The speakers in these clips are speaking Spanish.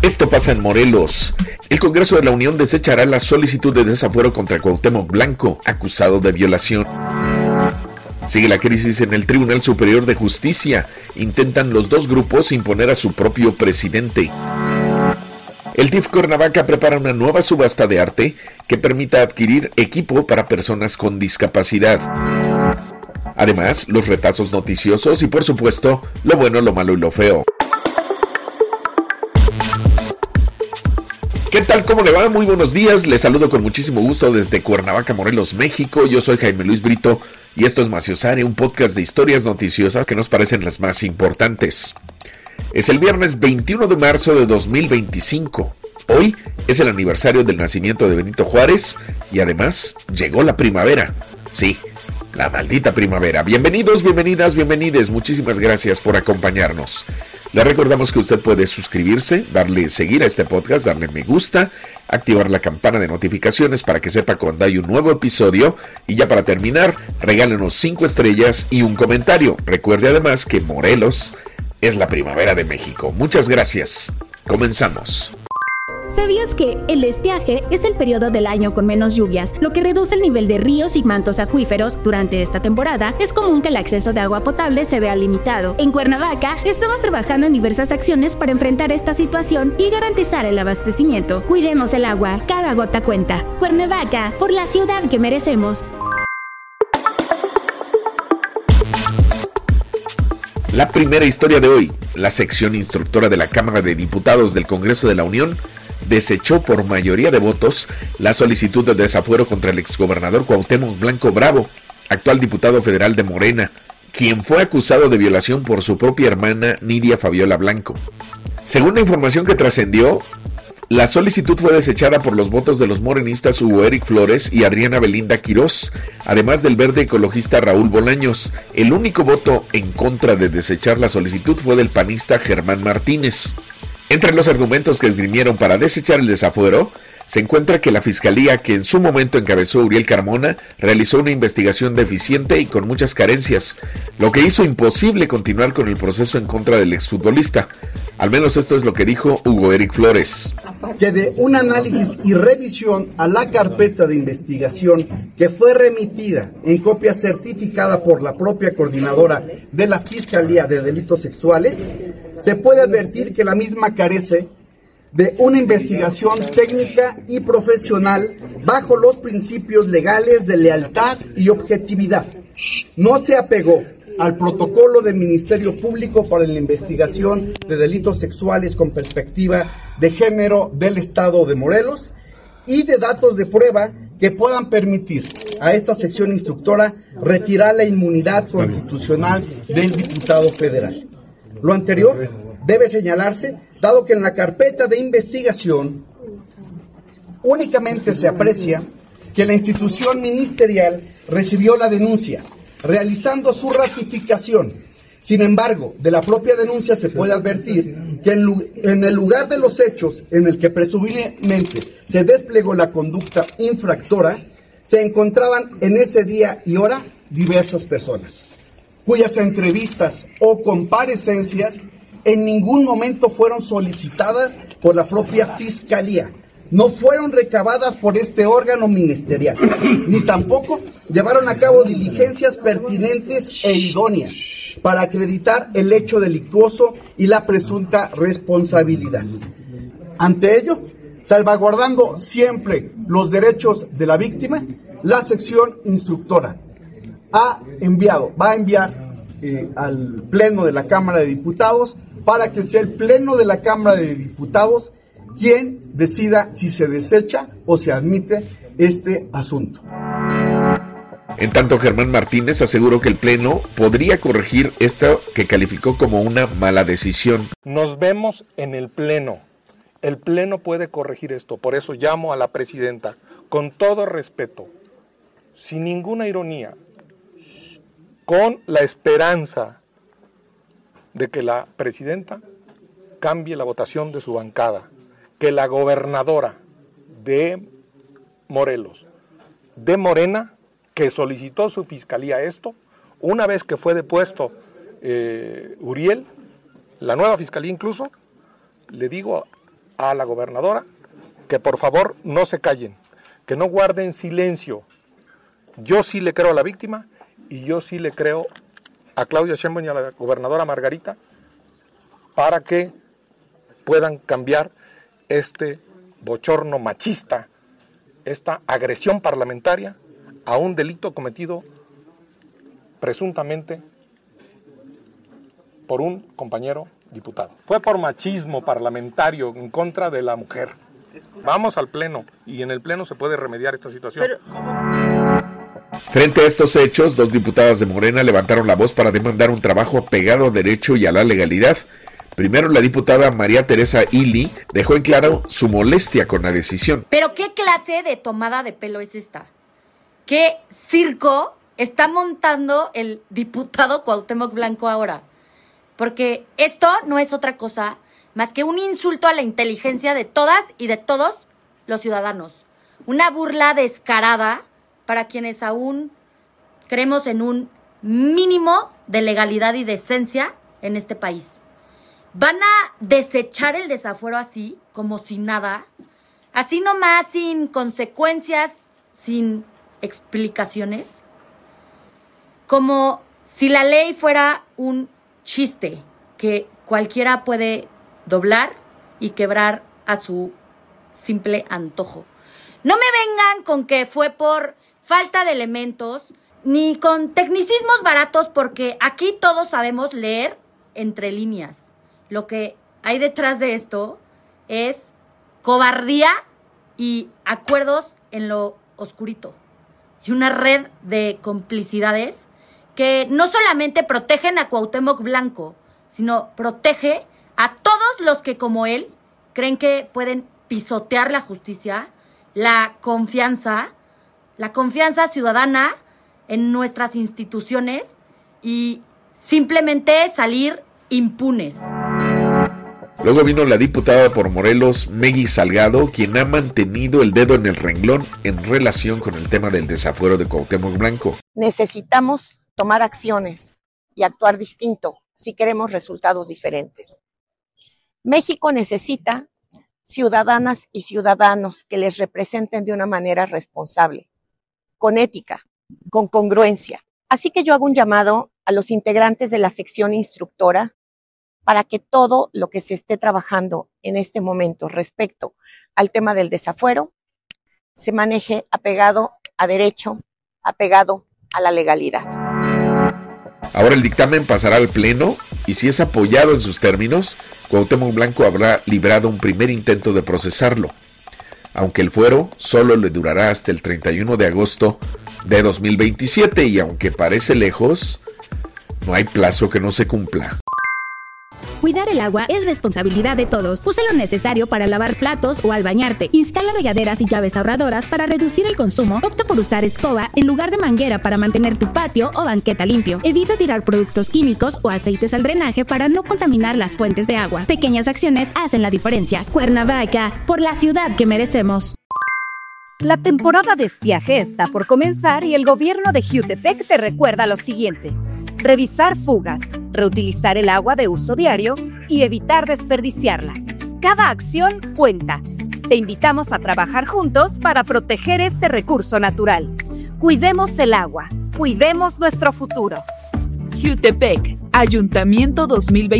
Esto pasa en Morelos. El Congreso de la Unión desechará la solicitud de desafuero contra Cuauhtémoc Blanco, acusado de violación. Sigue la crisis en el Tribunal Superior de Justicia. Intentan los dos grupos imponer a su propio presidente. El DIF Cuernavaca prepara una nueva subasta de arte que permita adquirir equipo para personas con discapacidad. Además, los retazos noticiosos y, por supuesto, lo bueno, lo malo y lo feo. ¿Qué tal? ¿Cómo le va? Muy buenos días. Les saludo con muchísimo gusto desde Cuernavaca, Morelos, México. Yo soy Jaime Luis Brito y esto es Maciosare, un podcast de historias noticiosas que nos parecen las más importantes. Es el viernes 21 de marzo de 2025. Hoy es el aniversario del nacimiento de Benito Juárez y además llegó la primavera. Sí, la maldita primavera. Bienvenidos, bienvenidas, bienvenides. Muchísimas gracias por acompañarnos. Le recordamos que usted puede suscribirse, darle seguir a este podcast, darle me gusta, activar la campana de notificaciones para que sepa cuando hay un nuevo episodio. Y ya para terminar, regálenos 5 estrellas y un comentario. Recuerde además que Morelos es la primavera de México. Muchas gracias. Comenzamos. ¿Sabías que el estiaje es el periodo del año con menos lluvias, lo que reduce el nivel de ríos y mantos acuíferos? Durante esta temporada, es común que el acceso de agua potable se vea limitado. En Cuernavaca, estamos trabajando en diversas acciones para enfrentar esta situación y garantizar el abastecimiento. Cuidemos el agua, cada gota cuenta. Cuernavaca, por la ciudad que merecemos. La primera historia de hoy, la sección instructora de la Cámara de Diputados del Congreso de la Unión desechó por mayoría de votos la solicitud de desafuero contra el exgobernador Cuauhtémoc Blanco Bravo, actual diputado federal de Morena, quien fue acusado de violación por su propia hermana Nidia Fabiola Blanco. Según la información que trascendió, la solicitud fue desechada por los votos de los morenistas Hugo Eric Flores y Adriana Belinda Quirós, además del verde ecologista Raúl Bolaños. El único voto en contra de desechar la solicitud fue del panista Germán Martínez. Entre los argumentos que esgrimieron para desechar el desafuero, se encuentra que la fiscalía, que en su momento encabezó Uriel Carmona, realizó una investigación deficiente y con muchas carencias, lo que hizo imposible continuar con el proceso en contra del exfutbolista. Al menos esto es lo que dijo Hugo Eric Flores. Que de un análisis y revisión a la carpeta de investigación que fue remitida en copia certificada por la propia coordinadora de la Fiscalía de Delitos Sexuales, se puede advertir que la misma carece de una investigación técnica y profesional bajo los principios legales de lealtad y objetividad. No se apegó al protocolo del Ministerio Público para la investigación de delitos sexuales con perspectiva de género del Estado de Morelos y de datos de prueba que puedan permitir a esta sección instructora retirar la inmunidad constitucional del diputado federal. Lo anterior debe señalarse, dado que en la carpeta de investigación únicamente se aprecia que la institución ministerial recibió la denuncia, realizando su ratificación. Sin embargo, de la propia denuncia se puede advertir que en el lugar de los hechos en el que presumiblemente se desplegó la conducta infractora, se encontraban en ese día y hora diversas personas, cuyas entrevistas o comparecencias en ningún momento fueron solicitadas por la propia Fiscalía, no fueron recabadas por este órgano ministerial, ni tampoco llevaron a cabo diligencias pertinentes e idóneas para acreditar el hecho delictuoso y la presunta responsabilidad. Ante ello, salvaguardando siempre los derechos de la víctima, la sección instructora va a enviar al Pleno de la Cámara de Diputados para que sea el Pleno de la Cámara de Diputados quien decida si se desecha o se admite este asunto. En tanto, Germán Martínez aseguró que el Pleno podría corregir esto que calificó como una mala decisión. Nos vemos en el Pleno. El Pleno puede corregir esto. Por eso llamo a la presidenta, con todo respeto, sin ninguna ironía, con la esperanza de que la presidenta cambie la votación de su bancada, que la gobernadora de Morelos, de Morena, que solicitó su fiscalía esto, una vez que fue depuesto Uriel, la nueva fiscalía incluso, le digo a la gobernadora que por favor no se callen, que no guarden silencio. Yo sí le creo a la víctima y yo sí le creo a Claudia Sheinbaum y a la gobernadora Margarita para que puedan cambiar este bochorno machista, esta agresión parlamentaria a un delito cometido presuntamente por un compañero diputado. Fue por machismo parlamentario en contra de la mujer. Vamos al Pleno y en el Pleno se puede remediar esta situación. Frente a estos hechos, 2 diputadas de Morena levantaron la voz para demandar un trabajo apegado a derecho y a la legalidad. Primero, la diputada María Teresa Ili dejó en claro su molestia con la decisión. ¿Pero qué clase de tomada de pelo es esta? ¿Qué circo está montando el diputado Cuauhtémoc Blanco ahora? Porque esto no es otra cosa más que un insulto a la inteligencia de todas y de todos los ciudadanos. Una burla descarada para quienes aún creemos en un mínimo de legalidad y decencia en este país. ¿Van a desechar el desafuero así, como si nada? Así nomás, sin consecuencias, sin explicaciones. Como si la ley fuera un chiste que cualquiera puede doblar y quebrar a su simple antojo. No me vengan con que fue por falta de elementos, ni con tecnicismos baratos, porque aquí todos sabemos leer entre líneas. Lo que hay detrás de esto es cobardía y acuerdos en lo oscurito. Y una red de complicidades que no solamente protegen a Cuauhtémoc Blanco, sino protege a todos los que, como él, creen que pueden pisotear la justicia, la confianza ciudadana en nuestras instituciones y simplemente salir impunes. Luego vino la diputada por Morelos, Meggy Salgado, quien ha mantenido el dedo en el renglón en relación con el tema del desafuero de Cuauhtémoc Blanco. Necesitamos tomar acciones y actuar distinto si queremos resultados diferentes. México necesita ciudadanas y ciudadanos que les representen de una manera responsable, con ética, con congruencia. Así que yo hago un llamado a los integrantes de la sección instructora para que todo lo que se esté trabajando en este momento respecto al tema del desafuero se maneje apegado a derecho, apegado a la legalidad. Ahora el dictamen pasará al Pleno y si es apoyado en sus términos, Cuauhtémoc Blanco habrá librado un primer intento de procesarlo, aunque el fuero solo le durará hasta el 31 de agosto de 2027 y aunque parece lejos, no hay plazo que no se cumpla. Cuidar el agua es responsabilidad de todos. Usa lo necesario para lavar platos o al bañarte. Instala regaderas y llaves ahorradoras para reducir el consumo. Opta por usar escoba en lugar de manguera para mantener tu patio o banqueta limpio. Evita tirar productos químicos o aceites al drenaje para no contaminar las fuentes de agua. Pequeñas acciones hacen la diferencia. Cuernavaca, por la ciudad que merecemos. La temporada de estiaje está por comenzar y el gobierno de Jiutepec te recuerda lo siguiente: revisar fugas, reutilizar el agua de uso diario y evitar desperdiciarla. Cada acción cuenta. Te invitamos a trabajar juntos para proteger este recurso natural. Cuidemos el agua, cuidemos nuestro futuro. Jiutepec, Ayuntamiento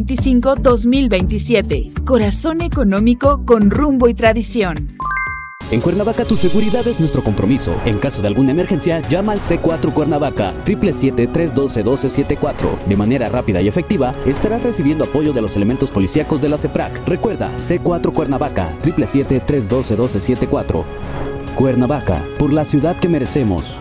2025-2027. Corazón económico con rumbo y tradición. En Cuernavaca tu seguridad es nuestro compromiso. En caso de alguna emergencia, llama al C4 Cuernavaca 777-312-1274. De manera rápida y efectiva, estarás recibiendo apoyo de los elementos policíacos de la CEPRAC. Recuerda, C4 Cuernavaca 777-312-1274. Cuernavaca, por la ciudad que merecemos.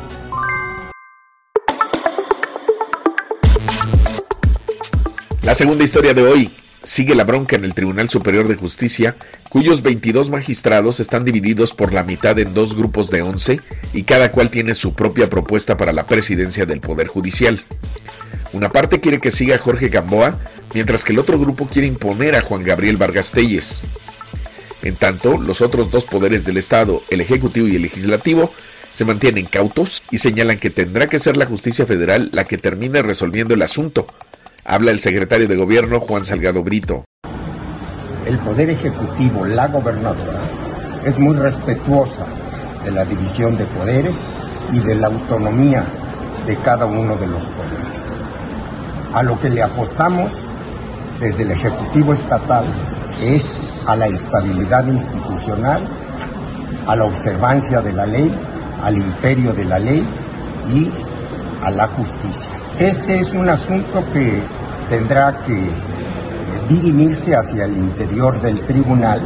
La segunda historia de hoy. Sigue la bronca en el Tribunal Superior de Justicia, cuyos 22 magistrados están divididos por la mitad en 2 grupos de 11 y cada cual tiene su propia propuesta para la presidencia del Poder Judicial. Una parte quiere que siga Jorge Gamboa, mientras que el otro grupo quiere imponer a Juan Gabriel Vargas Tellez. En tanto, los otros 2 poderes del Estado, el Ejecutivo y el Legislativo, se mantienen cautos y señalan que tendrá que ser la Justicia Federal la que termine resolviendo el asunto. Habla el secretario de Gobierno, Juan Salgado Brito. el Poder Ejecutivo, la gobernadora, es muy respetuosa de la división de poderes y de la autonomía de cada uno de los poderes. A lo que le apostamos desde el Ejecutivo Estatal es a la estabilidad institucional, a la observancia de la ley, al imperio de la ley y a la justicia. Este es un asunto que tendrá que dirimirse hacia el interior del tribunal.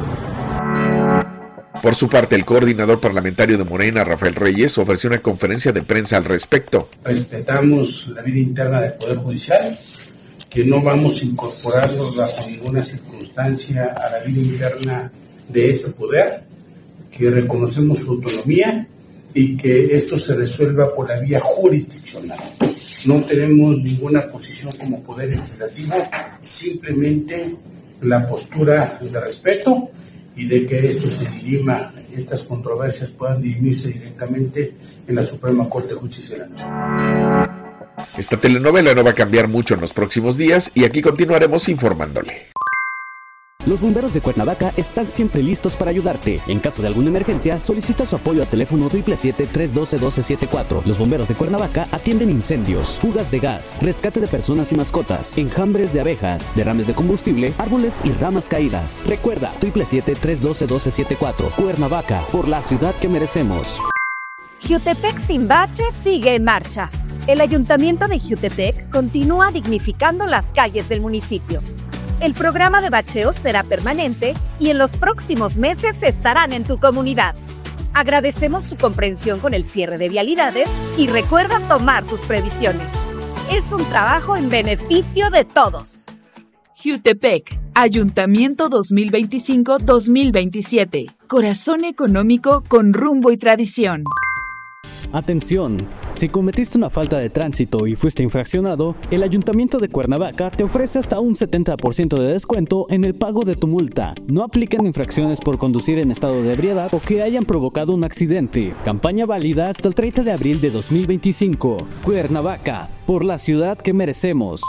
Por su parte, el coordinador parlamentario de Morena, Rafael Reyes, ofreció una conferencia de prensa al respecto. Respetamos la vida interna del Poder Judicial, que no vamos a incorporarnos bajo ninguna circunstancia a la vida interna de ese poder, que reconocemos su autonomía y que esto se resuelva por la vía jurisdiccional. No tenemos ninguna posición como Poder Legislativo, simplemente la postura de respeto y de que esto se dirima, estas controversias puedan dirimirse directamente en la Suprema Corte de Justicia de la Nación. Esta telenovela no va a cambiar mucho en los próximos días y aquí continuaremos informándole. Los bomberos de Cuernavaca están siempre listos para ayudarte. En caso de alguna emergencia, solicita su apoyo al teléfono 777-312-1274. Los bomberos de Cuernavaca atienden incendios, fugas de gas, rescate de personas y mascotas, enjambres de abejas, derrames de combustible, árboles y ramas caídas. Recuerda, 777-312-1274. Cuernavaca, por la ciudad que merecemos. Jiutepec sin bache sigue en marcha. El Ayuntamiento de Jiutepec continúa dignificando las calles del municipio. El programa de bacheo será permanente y en los próximos meses estarán en tu comunidad. Agradecemos tu comprensión con el cierre de vialidades y recuerda tomar tus previsiones. Es un trabajo en beneficio de todos. Jiutepec, Ayuntamiento 2025-2027. Corazón económico con rumbo y tradición. Atención, si cometiste una falta de tránsito y fuiste infraccionado, el Ayuntamiento de Cuernavaca te ofrece hasta un 70% de descuento en el pago de tu multa. No aplican infracciones por conducir en estado de ebriedad o que hayan provocado un accidente. Campaña válida hasta el 30 de abril de 2025. Cuernavaca, por la ciudad que merecemos.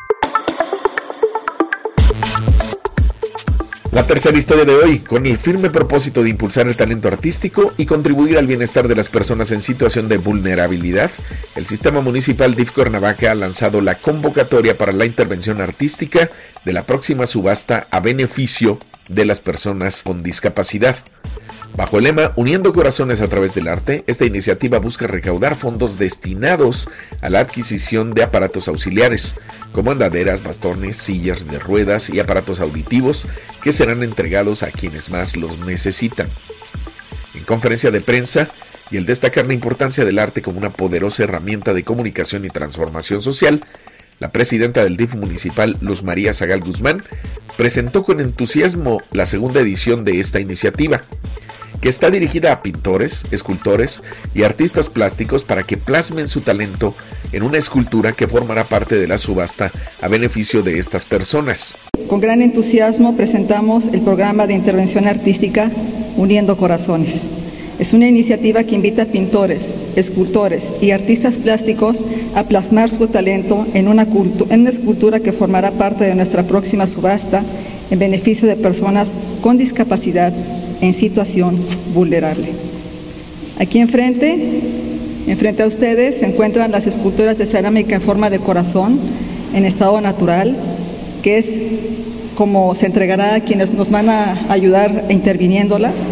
La tercera historia de hoy, con el firme propósito de impulsar el talento artístico y contribuir al bienestar de las personas en situación de vulnerabilidad, el Sistema Municipal DIF Cuernavaca ha lanzado la convocatoria para la intervención artística de la próxima subasta a beneficio de las personas con discapacidad. Bajo el lema Uniendo Corazones a través del arte, esta iniciativa busca recaudar fondos destinados a la adquisición de aparatos auxiliares, como andaderas, bastones, sillas de ruedas y aparatos auditivos que serán entregados a quienes más los necesitan. En conferencia de prensa, y al destacar la importancia del arte como una poderosa herramienta de comunicación y transformación social, la presidenta del DIF municipal, Luz María Zagal Guzmán, presentó con entusiasmo la segunda edición de esta iniciativa, que está dirigida a pintores, escultores y artistas plásticos para que plasmen su talento en una escultura que formará parte de la subasta a beneficio de estas personas. Con gran entusiasmo presentamos el programa de intervención artística Uniendo Corazones. Es una iniciativa que invita a pintores, escultores y artistas plásticos a plasmar su talento en una escultura que formará parte de nuestra próxima subasta en beneficio de personas con discapacidad en situación vulnerable. Aquí enfrente a ustedes se encuentran las esculturas de cerámica en forma de corazón en estado natural, que es como se entregará a quienes nos van a ayudar interviniéndolas.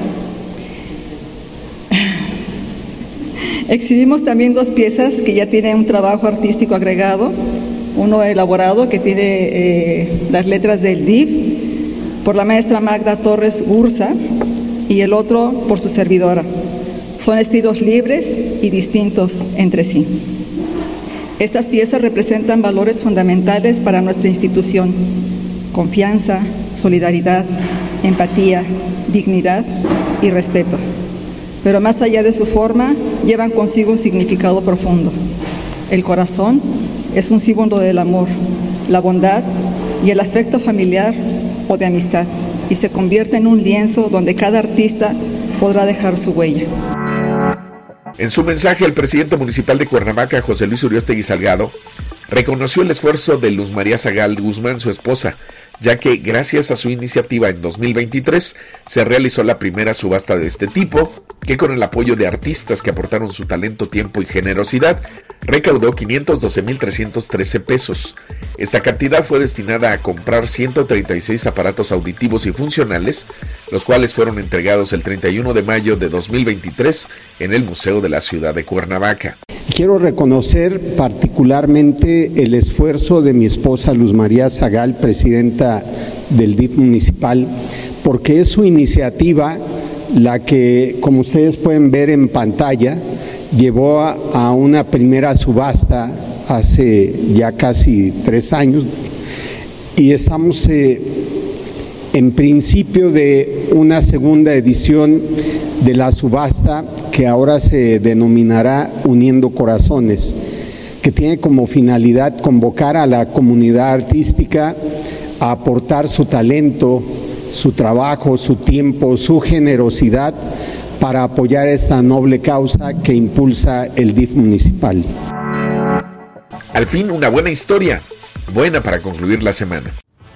Exhibimos también dos piezas que ya tienen un trabajo artístico agregado, uno elaborado que tiene las letras del DIF por la maestra Magda Torres Gursa y el otro por su servidora. Son estilos libres y distintos entre sí. Estas piezas representan valores fundamentales para nuestra institución: confianza, solidaridad, empatía, dignidad y respeto. Pero más allá de su forma, llevan consigo un significado profundo. El corazón es un símbolo del amor, la bondad y el afecto familiar o de amistad, y se convierte en un lienzo donde cada artista podrá dejar su huella. En su mensaje, el presidente municipal de Cuernavaca, José Luis Uriostegui Salgado, reconoció el esfuerzo de Luz María Zagal Guzmán, su esposa, ya que gracias a su iniciativa en 2023 se realizó la primera subasta de este tipo, que con el apoyo de artistas que aportaron su talento, tiempo y generosidad, recaudó 512,313 pesos. Esta cantidad fue destinada a comprar 136 aparatos auditivos y funcionales, los cuales fueron entregados el 31 de mayo de 2023 en el Museo de la Ciudad de Cuernavaca. Quiero reconocer particularmente el esfuerzo de mi esposa Luz María Zagal, presidenta del DIF municipal, porque es su iniciativa la que, como ustedes pueden ver en pantalla, llevó a una primera subasta hace ya casi 3 años y estamos en principio de una segunda edición de la subasta que ahora se denominará Uniendo Corazones, que tiene como finalidad convocar a la comunidad artística a aportar su talento, su trabajo, su tiempo, su generosidad para apoyar esta noble causa que impulsa el DIF municipal. Al fin, una buena historia, buena para concluir la semana.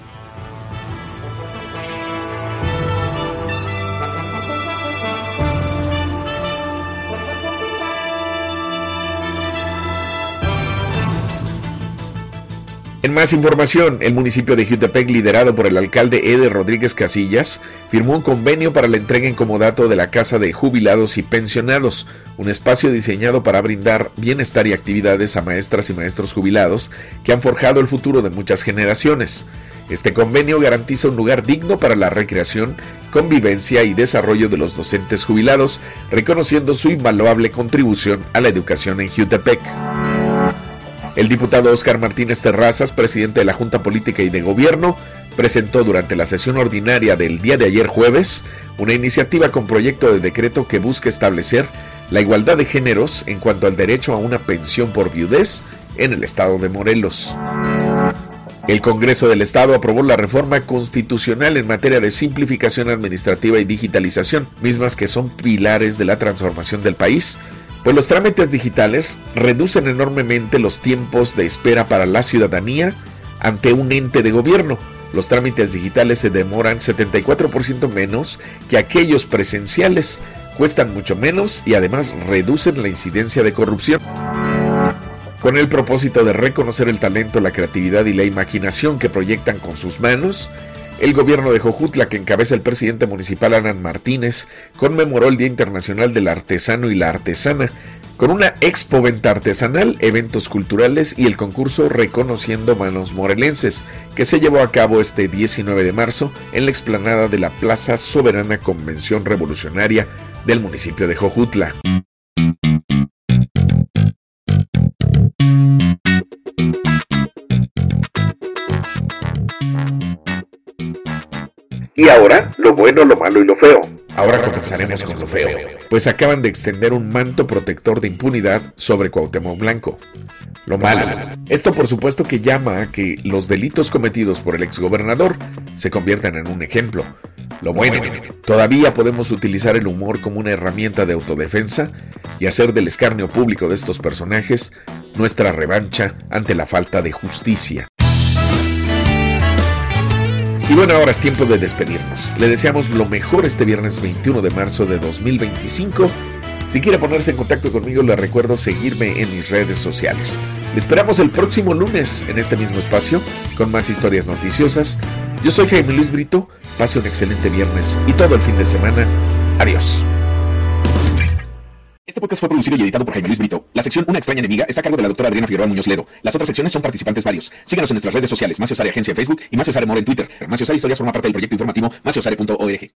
En más información, el municipio de Jiutepec, liderado por el alcalde Eder Rodríguez Casillas, firmó un convenio para la entrega en comodato de la Casa de Jubilados y Pensionados, un espacio diseñado para brindar bienestar y actividades a maestras y maestros jubilados que han forjado el futuro de muchas generaciones. Este convenio garantiza un lugar digno para la recreación, convivencia y desarrollo de los docentes jubilados, reconociendo su invaluable contribución a la educación en Jiutepec. El diputado Óscar Martínez Terrazas, presidente de la Junta Política y de Gobierno, presentó durante la sesión ordinaria del día de ayer jueves una iniciativa con proyecto de decreto que busca establecer la igualdad de géneros en cuanto al derecho a una pensión por viudez en el estado de Morelos. El Congreso del Estado aprobó la reforma constitucional en materia de simplificación administrativa y digitalización, mismas que son pilares de la transformación del país, pues los trámites digitales reducen enormemente los tiempos de espera para la ciudadanía ante un ente de gobierno. Los trámites digitales se demoran 74% menos que aquellos presenciales, cuestan mucho menos y además reducen la incidencia de corrupción. Con el propósito de reconocer el talento, la creatividad y la imaginación que proyectan con sus manos, el gobierno de Jojutla, que encabeza el presidente municipal Alan Martínez, conmemoró el Día Internacional del Artesano y la Artesana, con una expoventa artesanal, eventos culturales y el concurso Reconociendo Manos Morelenses, que se llevó a cabo este 19 de marzo en la explanada de la Plaza Soberana Convención Revolucionaria del municipio de Jojutla. Y ahora, lo bueno, lo malo y lo feo. Ahora comenzaremos con lo feo, pues acaban de extender un manto protector de impunidad sobre Cuauhtémoc Blanco. Lo malo. Esto por supuesto que llama a que los delitos cometidos por el exgobernador se conviertan en un ejemplo. Lo bueno. Todavía podemos utilizar el humor como una herramienta de autodefensa y hacer del escarnio público de estos personajes nuestra revancha ante la falta de justicia. Y bueno, ahora es tiempo de despedirnos. Le deseamos lo mejor este viernes 21 de marzo de 2025. Si quiere ponerse en contacto conmigo, le recuerdo seguirme en mis redes sociales. Le esperamos el próximo lunes en este mismo espacio con más historias noticiosas. Yo soy Jaime Luis Brito. Pase un excelente viernes y todo el fin de semana. Adiós. Este podcast fue producido y editado por Jaime Luis Brito. La sección Una extraña enemiga está a cargo de la doctora Adriana Figueroa Muñoz Ledo. Las otras secciones son participantes varios. Síganos en nuestras redes sociales, Macios Área Agencia en Facebook y Macios Área More en Twitter. Macios Área Historias forma parte del proyecto informativo maciosare.org.